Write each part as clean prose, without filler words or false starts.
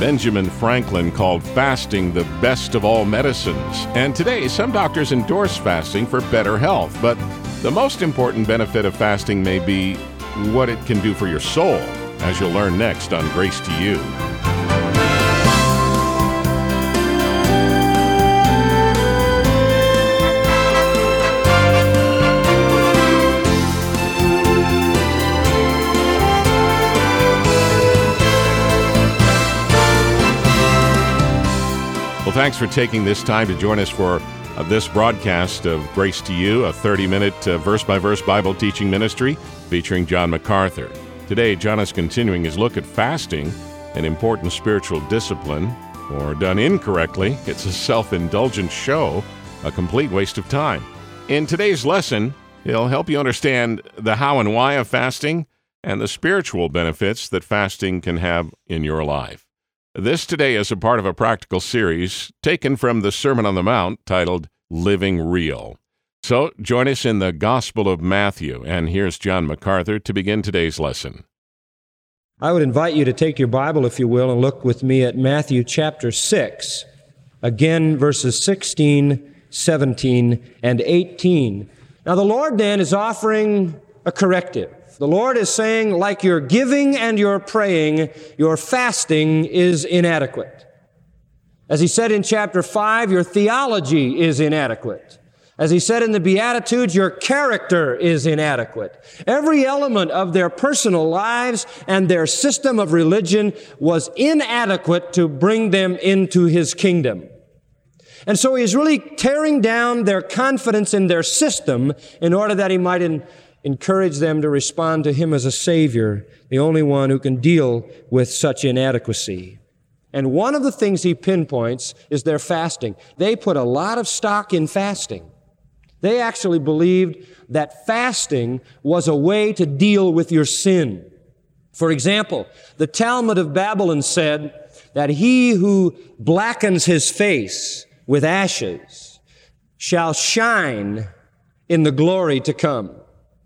Benjamin Franklin called fasting the best of all medicines. And today, some doctors endorse fasting for better health. But the most important benefit of fasting may be what it can do for your soul, as you'll learn next on Grace to You. Well, thanks for taking this time to join us for this broadcast of Grace to You, a 30-minute verse-by-verse Bible teaching ministry featuring John MacArthur. Today, John is continuing his look at fasting, an important spiritual discipline, or done incorrectly, it's a self-indulgent show, a complete waste of time. In today's lesson, he'll help you understand the how and why of fasting and the spiritual benefits that fasting can have in your life. This today is a part of a practical series taken from the Sermon on the Mount titled Living Real. So join us in the Gospel of Matthew, and here's John MacArthur to begin today's lesson. I would invite you to take your Bible, if you will, and look with me at Matthew chapter 6, again verses 16, 17, and 18. Now the Lord then is offering a corrective. The Lord is saying, like your giving and your praying, your fasting is inadequate. As He said in chapter 5, your theology is inadequate. As He said in the Beatitudes, your character is inadequate. Every element of their personal lives and their system of religion was inadequate to bring them into His kingdom. And so He is really tearing down their confidence in their system in order that He might encourage them to respond to Him as a Savior, the only one who can deal with such inadequacy. And one of the things He pinpoints is their fasting. They put a lot of stock in fasting. They actually believed that fasting was a way to deal with your sin. For example, the Talmud of Babylon said that he who blackens his face with ashes shall shine in the glory to come.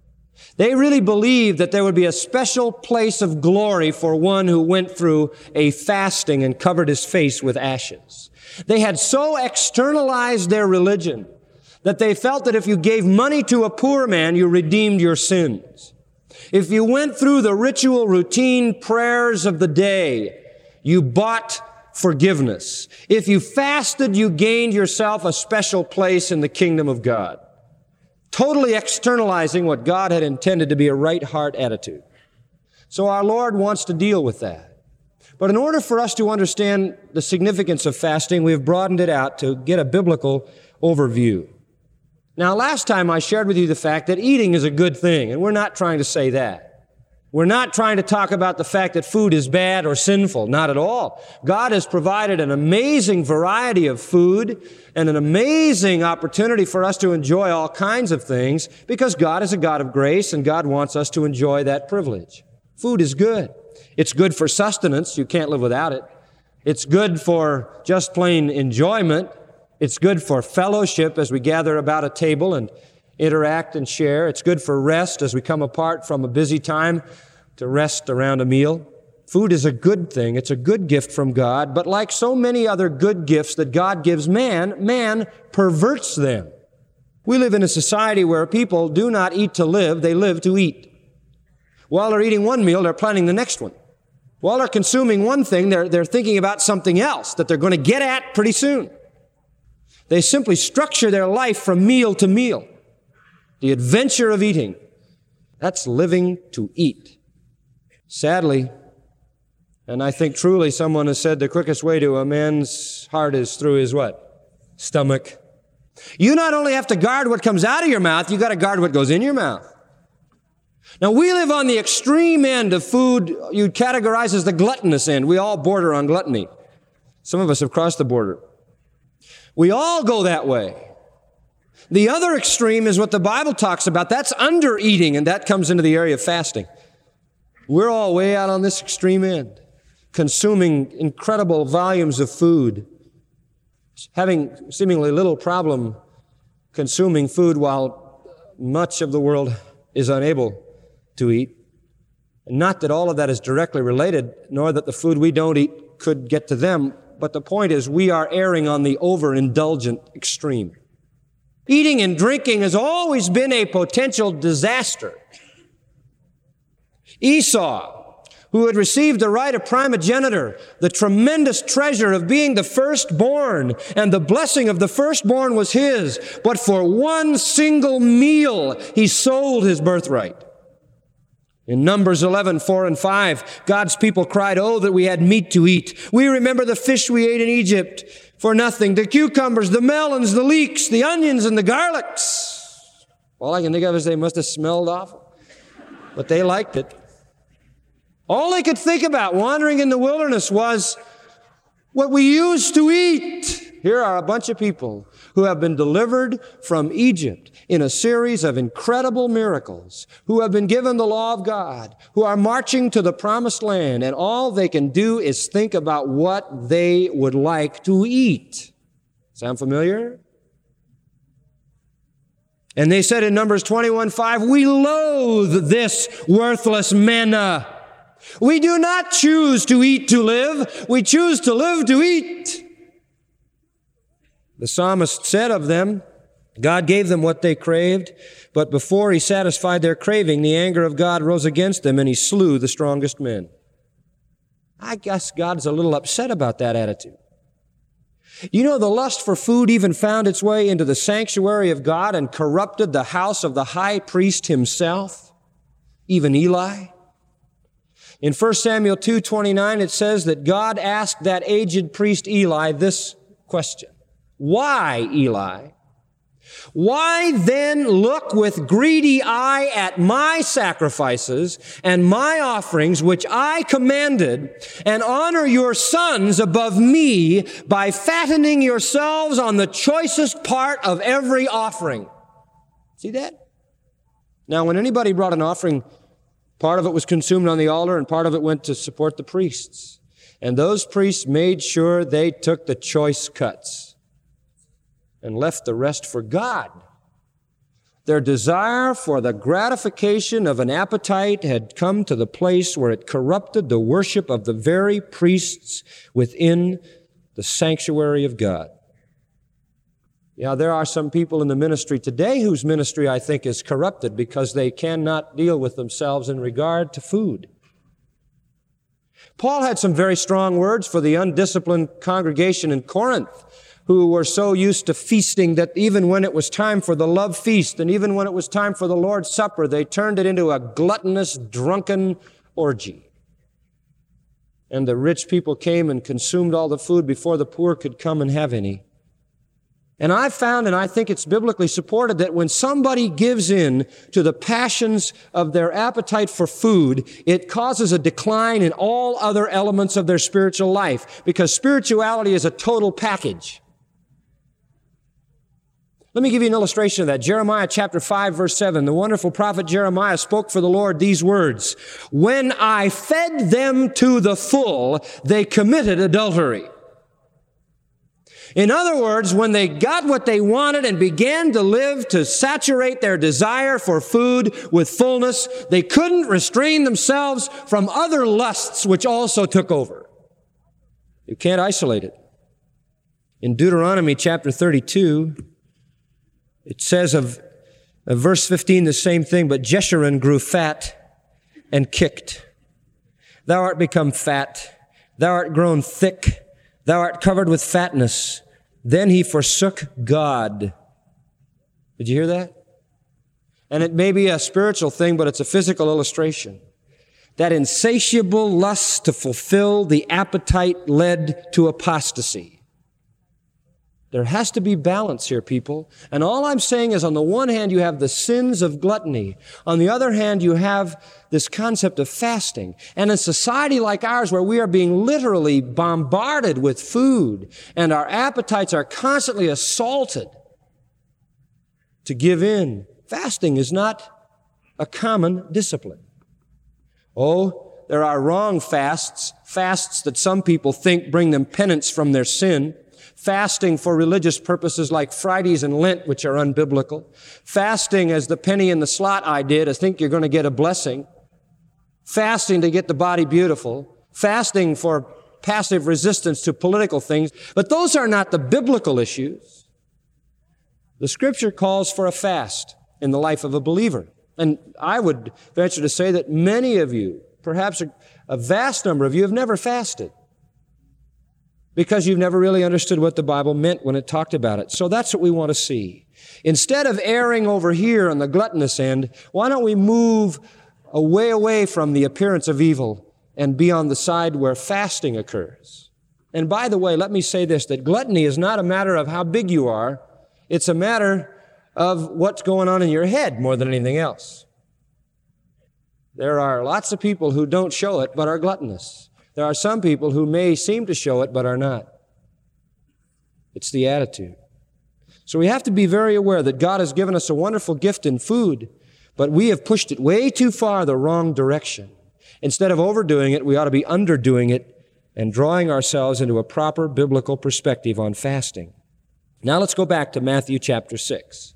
They really believed that there would be a special place of glory for one who went through a fasting and covered his face with ashes. They had so externalized their religion that they felt that if you gave money to a poor man, you redeemed your sins. If you went through the ritual routine prayers of the day, you bought forgiveness. If you fasted, you gained yourself a special place in the kingdom of God. Totally externalizing what God had intended to be a right heart attitude. So our Lord wants to deal with that. But in order for us to understand the significance of fasting, we have broadened it out to get a biblical overview. Now, last time I shared with you the fact that eating is a good thing, and we're not trying to say that. We're not trying to talk about the fact that food is bad or sinful. Not at all. God has provided an amazing variety of food and an amazing opportunity for us to enjoy all kinds of things because God is a God of grace and God wants us to enjoy that privilege. Food is good. It's good for sustenance. You can't live without it. It's good for just plain enjoyment. It's good for fellowship as we gather about a table and interact and share. It's good for rest as we come apart from a busy time to rest around a meal. Food is a good thing. It's a good gift from God. But like so many other good gifts that God gives man, man perverts them. We live in a society where people do not eat to live, they live to eat. While they're eating one meal, they're planning the next one. While they're consuming one thing, they're thinking about something else that they're going to get at pretty soon. They simply structure their life from meal to meal. The adventure of eating, that's living to eat. Sadly, and I think truly someone has said the quickest way to a man's heart is through his what? Stomach. You not only have to guard what comes out of your mouth, you got to guard what goes in your mouth. Now, we live on the extreme end of food you'd categorize as the gluttonous end. We all border on gluttony. Some of us have crossed the border. We all go that way. The other extreme is what the Bible talks about. That's under eating, and that comes into the area of fasting. We're all way out on this extreme end, consuming incredible volumes of food, having seemingly little problem consuming food while much of the world is unable to eat. And not that all of that is directly related, nor that the food we don't eat could get to them. But the point is, we are erring on the overindulgent extreme. Eating and drinking has always been a potential disaster. Esau, who had received the right of primogeniture, the tremendous treasure of being the firstborn, and the blessing of the firstborn was his, but for one single meal he sold his birthright. In Numbers 11, 4 and 5, God's people cried, "Oh, that we had meat to eat. We remember the fish we ate in Egypt for nothing, the cucumbers, the melons, the leeks, the onions, and the garlics." All I can think of is they must have smelled awful, but they liked it. All they could think about wandering in the wilderness was what we used to eat. Here are a bunch of people who have been delivered from Egypt in a series of incredible miracles, who have been given the law of God, who are marching to the promised land, and all they can do is think about what they would like to eat. Sound familiar? And they said in Numbers 21:5, "We loathe this worthless manna. We do not choose to eat to live. We choose to live to eat." The psalmist said of them, God gave them what they craved, but before he satisfied their craving, the anger of God rose against them and he slew the strongest men. I guess God's a little upset about that attitude. You know, the lust for food even found its way into the sanctuary of God and corrupted the house of the high priest himself, even Eli. In 1 Samuel 2:29, it says that God asked that aged priest Eli this question. "Why, Eli? Why then look with greedy eye at my sacrifices and my offerings, which I commanded, and honor your sons above me by fattening yourselves on the choicest part of every offering?" See that? Now, when anybody brought an offering, part of it was consumed on the altar and part of it went to support the priests. And those priests made sure they took the choice cuts and left the rest for God. Their desire for the gratification of an appetite had come to the place where it corrupted the worship of the very priests within the sanctuary of God. Yeah, there are some people in the ministry today whose ministry, I think, is corrupted because they cannot deal with themselves in regard to food. Paul had some very strong words for the undisciplined congregation in Corinth, who were so used to feasting that even when it was time for the love feast and even when it was time for the Lord's Supper, they turned it into a gluttonous, drunken orgy. And the rich people came and consumed all the food before the poor could come and have any. And I've found, and I think it's biblically supported, that when somebody gives in to the passions of their appetite for food, it causes a decline in all other elements of their spiritual life, because spirituality is a total package. Let me give you an illustration of that. Jeremiah chapter 5, verse 7. The wonderful prophet Jeremiah spoke for the Lord these words: "When I fed them to the full, they committed adultery." In other words, when they got what they wanted and began to live to saturate their desire for food with fullness, they couldn't restrain themselves from other lusts which also took over. You can't isolate it. In Deuteronomy chapter 32, it says of verse 15 the same thing, "But Jeshurun grew fat and kicked. Thou art become fat, thou art grown thick, thou art covered with fatness. Then he forsook God." Did you hear that? And it may be a spiritual thing, but it's a physical illustration. That insatiable lust to fulfill the appetite led to apostasy. There has to be balance here, people. And all I'm saying is, on the one hand, you have the sins of gluttony. On the other hand, you have this concept of fasting. And in a society like ours, where we are being literally bombarded with food, and our appetites are constantly assaulted to give in, fasting is not a common discipline. Oh, there are wrong fasts that some people think bring them penance from their sin. Fasting for religious purposes like Fridays and Lent, which are unbiblical. Fasting as the penny in the slot I did, I think you're going to get a blessing. Fasting to get the body beautiful. Fasting for passive resistance to political things. But those are not the biblical issues. The Scripture calls for a fast in the life of a believer. And I would venture to say that many of you, perhaps a vast number of you, have never fasted because you've never really understood what the Bible meant when it talked about it. So that's what we want to see. Instead of erring over here on the gluttonous end, why don't we move away from the appearance of evil and be on the side where fasting occurs? And by the way, let me say this, that gluttony is not a matter of how big you are. It's a matter of what's going on in your head more than anything else. There are lots of people who don't show it but are gluttonous. There are some people who may seem to show it but are not. It's the attitude. So we have to be very aware that God has given us a wonderful gift in food, but we have pushed it way too far the wrong direction. Instead of overdoing it, we ought to be underdoing it and drawing ourselves into a proper biblical perspective on fasting. Now let's go back to Matthew chapter 6.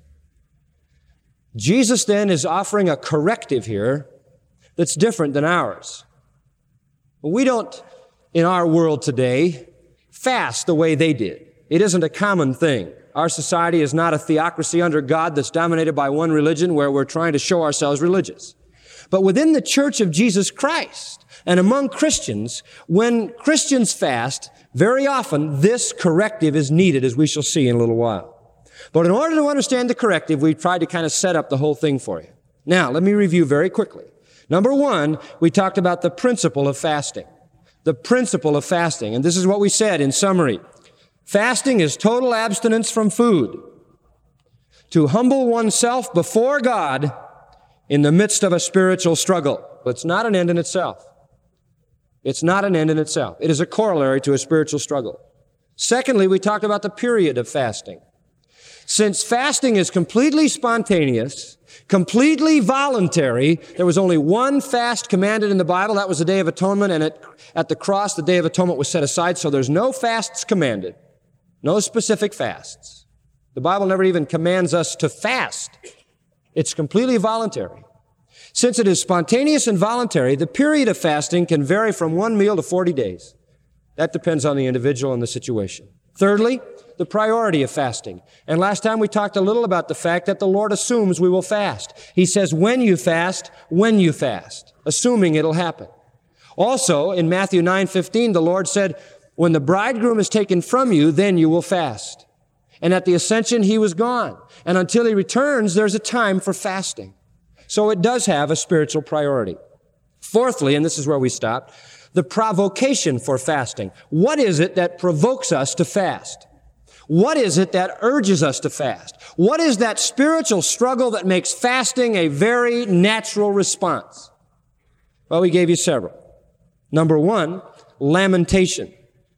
Jesus then is offering a corrective here that's different than ours. We don't, in our world today, fast the way they did. It isn't a common thing. Our society is not a theocracy under God that's dominated by one religion where we're trying to show ourselves religious. But within the Church of Jesus Christ and among Christians, when Christians fast, very often this corrective is needed, as we shall see in a little while. But in order to understand the corrective, we've tried to kind of set up the whole thing for you. Now, let me review very quickly. Number one, we talked about the principle of fasting. The principle of fasting. And this is what we said in summary. Fasting is total abstinence from food. To humble oneself before God in the midst of a spiritual struggle. It's not an end in itself. It's not an end in itself. It is a corollary to a spiritual struggle. Secondly, we talked about the period of fasting. Since fasting is completely spontaneous, completely voluntary, there was only one fast commanded in the Bible. That was the Day of Atonement, and at the cross, the Day of Atonement was set aside, so there's no fasts commanded, no specific fasts. The Bible never even commands us to fast. It's completely voluntary. Since it is spontaneous and voluntary, the period of fasting can vary from 1 meal to 40 days. That depends on the individual and the situation. Thirdly, the priority of fasting. And last time we talked a little about the fact that the Lord assumes we will fast. He says, when you fast, assuming it'll happen. Also, in Matthew 9:15, the Lord said, when the bridegroom is taken from you, then you will fast. And at the ascension, he was gone. And until he returns, there's a time for fasting. So it does have a spiritual priority. Fourthly, and this is where we stop, the provocation for fasting. What is it that provokes us to fast? What is it that urges us to fast? What is that spiritual struggle that makes fasting a very natural response? Well, we gave you several. Number one, lamentation.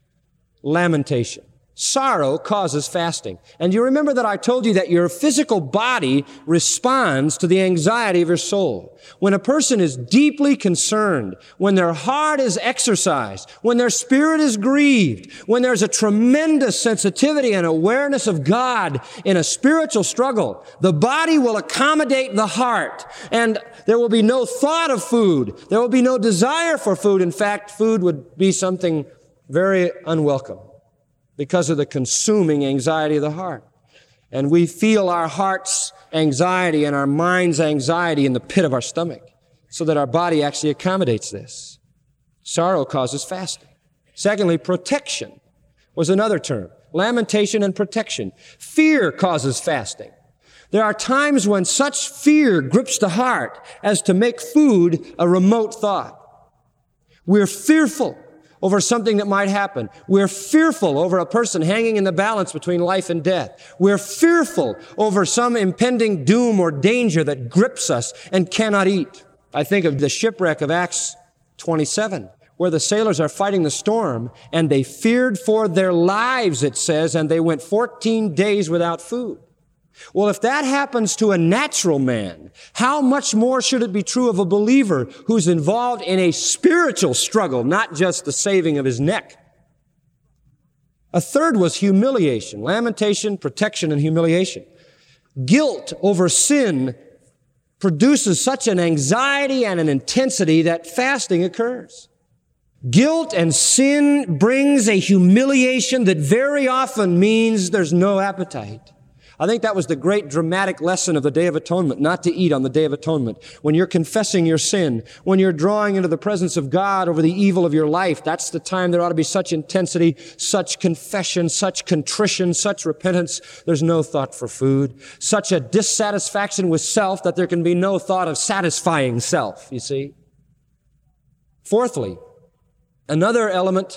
Lamentation. Sorrow causes fasting. And you remember that I told you that your physical body responds to the anxiety of your soul. When a person is deeply concerned, when their heart is exercised, when their spirit is grieved, when there's a tremendous sensitivity and awareness of God in a spiritual struggle, the body will accommodate the heart. And there will be no thought of food. There will be no desire for food. In fact, food would be something very unwelcome, because of the consuming anxiety of the heart. And we feel our heart's anxiety and our mind's anxiety in the pit of our stomach, so that our body actually accommodates this. Sorrow causes fasting. Secondly, protection was another term. Lamentation and protection. Fear causes fasting. There are times when such fear grips the heart as to make food a remote thought. We're fearful over something that might happen. We're fearful over a person hanging in the balance between life and death. We're fearful over some impending doom or danger that grips us and cannot eat. I think of the shipwreck of Acts 27, where the sailors are fighting the storm, and they feared for their lives, it says, and they went 14 days without food. Well, if that happens to a natural man, how much more should it be true of a believer who's involved in a spiritual struggle, not just the saving of his neck? A third was humiliation, lamentation, protection, and humiliation. Guilt over sin produces such an anxiety and an intensity that fasting occurs. Guilt and sin brings a humiliation that very often means there's no appetite. I think that was the great dramatic lesson of the Day of Atonement, not to eat on the Day of Atonement. When you're confessing your sin, when you're drawing into the presence of God over the evil of your life, that's the time there ought to be such intensity, such confession, such contrition, such repentance. There's no thought for food. Such a dissatisfaction with self that there can be no thought of satisfying self, you see. Fourthly, another element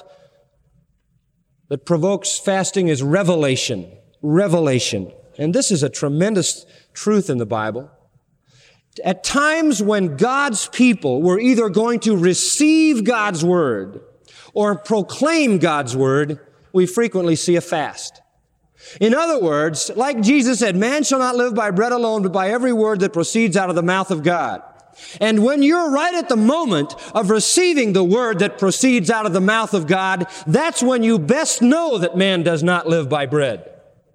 that provokes fasting is revelation. Revelation. And this is a tremendous truth in the Bible. At times when God's people were either going to receive God's word or proclaim God's word, we frequently see a fast. In other words, like Jesus said, man shall not live by bread alone, but by every word that proceeds out of the mouth of God. And when you're right at the moment of receiving the word that proceeds out of the mouth of God, that's when you best know that man does not live by bread.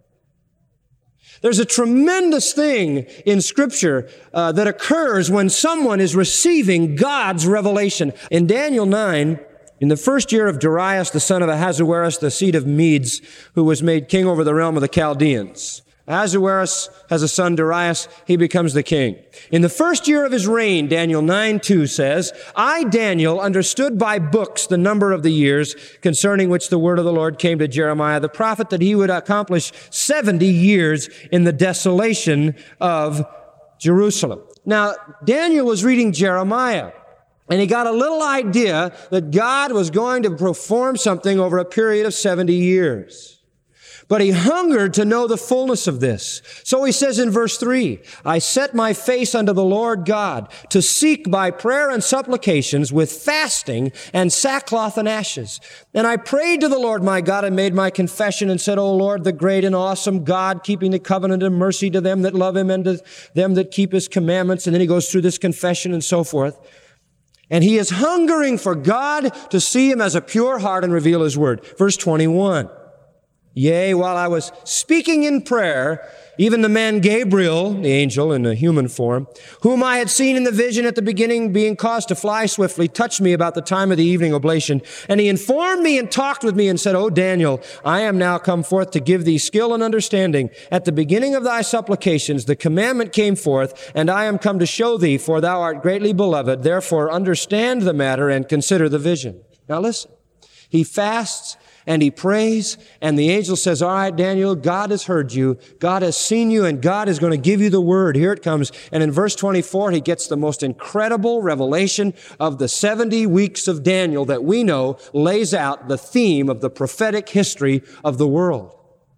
There's a tremendous thing in Scripture that occurs when someone is receiving God's revelation. In Daniel 9, in the first year of Darius, the son of Ahasuerus, the seed of Medes, who was made king over the realm of the Chaldeans. Ahasuerus has a son, Darius. He becomes the king. In the first year of his reign, Daniel 9:2 says, I, Daniel, understood by books the number of the years concerning which the word of the Lord came to Jeremiah the prophet, that he would accomplish 70 years in the desolation of Jerusalem. Now, Daniel was reading Jeremiah, and he got a little idea that God was going to perform something over a period of 70 years. But he hungered to know the fullness of this. So he says in verse 3, I set my face unto the Lord God to seek by prayer and supplications with fasting and sackcloth and ashes. And I prayed to the Lord my God and made my confession and said, O Lord, the great and awesome God, keeping the covenant and mercy to them that love him and to them that keep his commandments. And then he goes through this confession and so forth. And he is hungering for God to see him as a pure heart and reveal his word. Verse 21. Yea, while I was speaking in prayer, even the man Gabriel, the angel in a human form, whom I had seen in the vision at the beginning being caused to fly swiftly, touched me about the time of the evening oblation. And he informed me and talked with me and said, O Daniel, I am now come forth to give thee skill and understanding. At the beginning of thy supplications, the commandment came forth, and I am come to show thee, for thou art greatly beloved. Therefore, understand the matter and consider the vision. Now listen, he fasts and he prays, and the angel says, all right, Daniel, God has heard you, God has seen you, and God is going to give you the word. Here it comes. And in verse 24, he gets the most incredible revelation of the 70 weeks of Daniel that we know lays out the theme of the prophetic history of the world.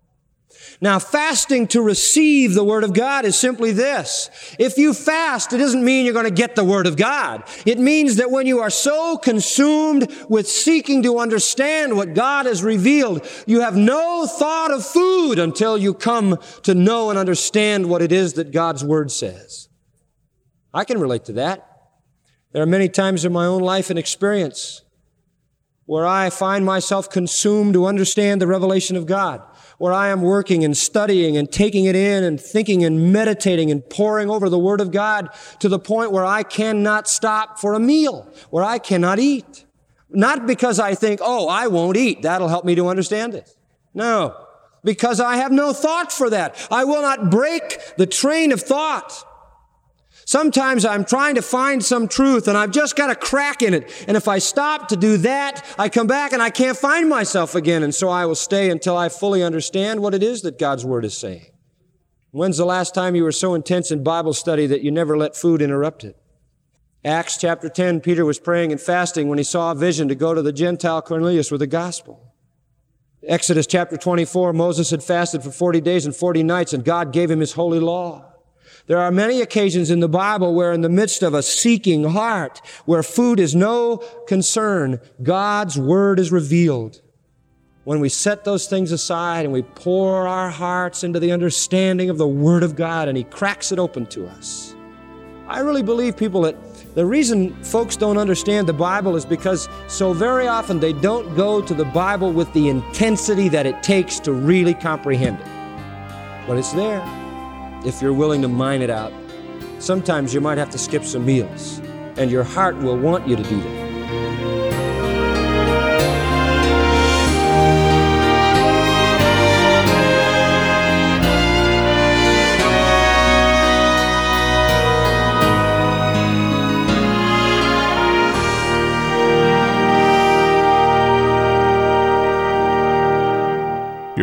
Now, fasting to receive the Word of God is simply this. If you fast, it doesn't mean you're going to get the Word of God. It means that when you are so consumed with seeking to understand what God has revealed, you have no thought of food until you come to know and understand what it is that God's Word says. I can relate to that. There are many times in my own life and experience where I find myself consumed to understand the revelation of God, where I am working and studying and taking it in and thinking and meditating and poring over the Word of God to the point where I cannot stop for a meal, where I cannot eat. Not because I think, oh, I won't eat. That'll help me to understand it. No, because I have no thought for that. I will not break the train of thought. Sometimes I'm trying to find some truth and I've just got a crack in it. And if I stop to do that, I come back and I can't find myself again. And so I will stay until I fully understand what it is that God's Word is saying. When's the last time you were so intense in Bible study that you never let food interrupt it? Acts chapter 10, Peter was praying and fasting when he saw a vision to go to the Gentile Cornelius with the gospel. Exodus chapter 24, Moses had fasted for 40 days and 40 nights and God gave him his holy law. There are many occasions in the Bible where in the midst of a seeking heart, where food is no concern, God's Word is revealed. When we set those things aside and we pour our hearts into the understanding of the Word of God and He cracks it open to us. I really believe, people, that the reason folks don't understand the Bible is because so very often they don't go to the Bible with the intensity that it takes to really comprehend it. But it's there. If you're willing to mine it out, sometimes you might have to skip some meals, and your heart will want you to do that.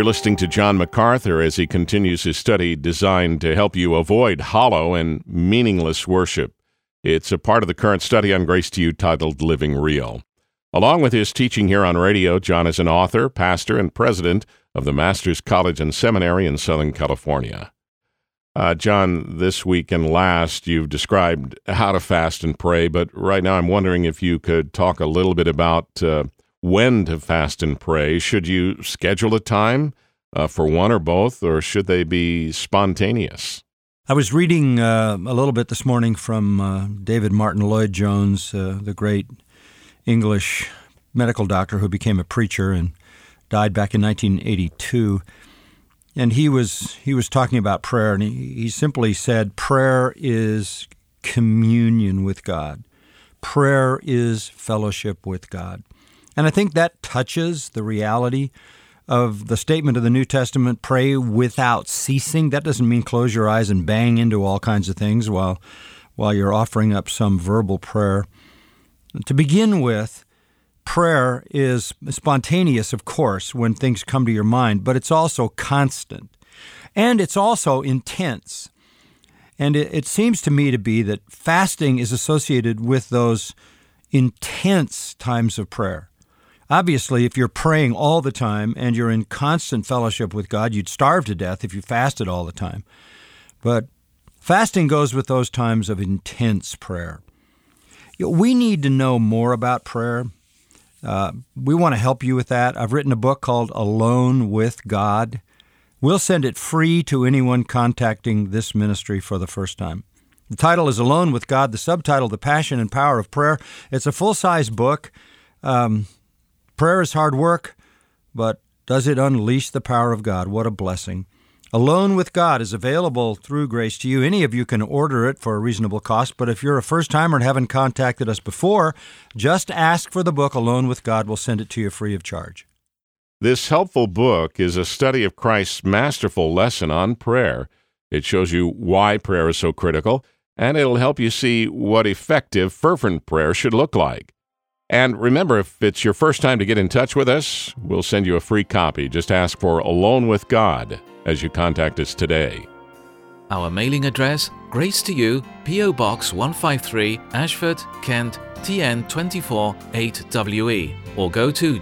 You're listening to John MacArthur as he continues his study designed to help you avoid hollow and meaningless worship. It's a part of the current study on Grace to You titled Living Real. Along with his teaching here on radio, John is an author, pastor, and president of the Masters College and Seminary in Southern California. John, this week and last, you've described how to fast and pray, but right now I'm wondering if you could talk a little bit about when to fast and pray. Should you schedule a time for one or both, or should they be spontaneous? I was reading a little bit this morning from David Martin Lloyd-Jones, the great English medical doctor who became a preacher and died back in 1982. And he was talking about prayer, and he simply said, prayer is communion with God. Prayer is fellowship with God. And I think that touches the reality of the statement of the New Testament, pray without ceasing. That doesn't mean close your eyes and bang into all kinds of things while you're offering up some verbal prayer. To begin with, prayer is spontaneous, of course, when things come to your mind, but it's also constant. And it's also intense. And it seems to me to be that fasting is associated with those intense times of prayer. Obviously, if you're praying all the time and you're in constant fellowship with God, you'd starve to death if you fasted all the time. But fasting goes with those times of intense prayer. We need to know more about prayer. We want to help you with that. I've written a book called Alone with God. We'll send it free to anyone contacting this ministry for the first time. The title is Alone with God. The subtitle, The Passion and Power of Prayer. It's a full-size book. Prayer is hard work, but does it unleash the power of God? What a blessing. Alone with God is available through Grace to You. Any of you can order it for a reasonable cost, but if you're a first-timer and haven't contacted us before, just ask for the book Alone with God. We'll send it to you free of charge. This helpful book is a study of Christ's masterful lesson on prayer. It shows you why prayer is so critical, and it'll help you see what effective, fervent prayer should look like. And remember, if it's your first time to get in touch with us, we'll send you a free copy. Just ask for Alone with God as you contact us today. Our mailing address, Grace to You, P.O. Box 153, Ashford, Kent, TN 24 8WE, or go to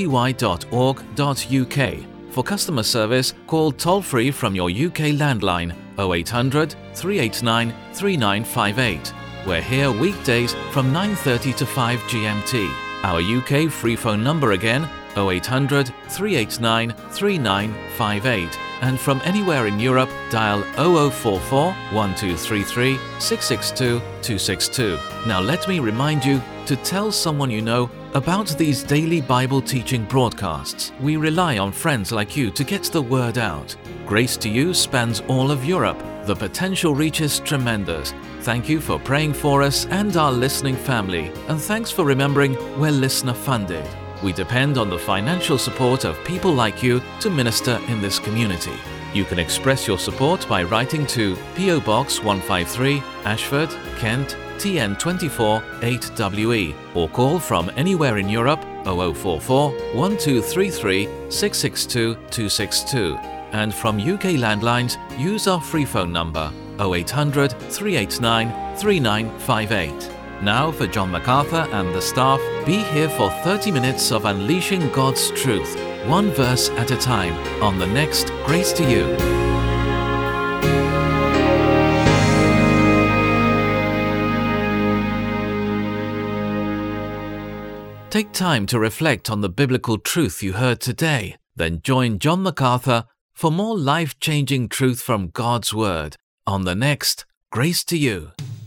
gty.org.uk. For customer service, call toll-free from your UK landline 0800 389 3958. We're here weekdays from 9:30 to 5 GMT. Our UK free phone number again, 0800 389 3958. And from anywhere in Europe, dial 0044 1233 662 262. Now let me remind you to tell someone you know about these daily Bible teaching broadcasts. We rely on friends like you to get the word out. Grace to You spans all of Europe. The potential reach is tremendous. Thank you for praying for us and our listening family, and thanks for remembering we're listener-funded. We depend on the financial support of people like you to minister in this community. You can express your support by writing to P.O. Box 153, Ashford, Kent, TN 24 8WE, or call from anywhere in Europe 0044 1233 662 262. And from UK landlines, use our free phone number 0800 389 3958. Now for John MacArthur and the staff, be here for 30 minutes of unleashing God's truth, one verse at a time, on the next Grace to You. Take time to reflect on the biblical truth you heard today. Then join John MacArthur for more life-changing truth from God's Word on the next Grace to You.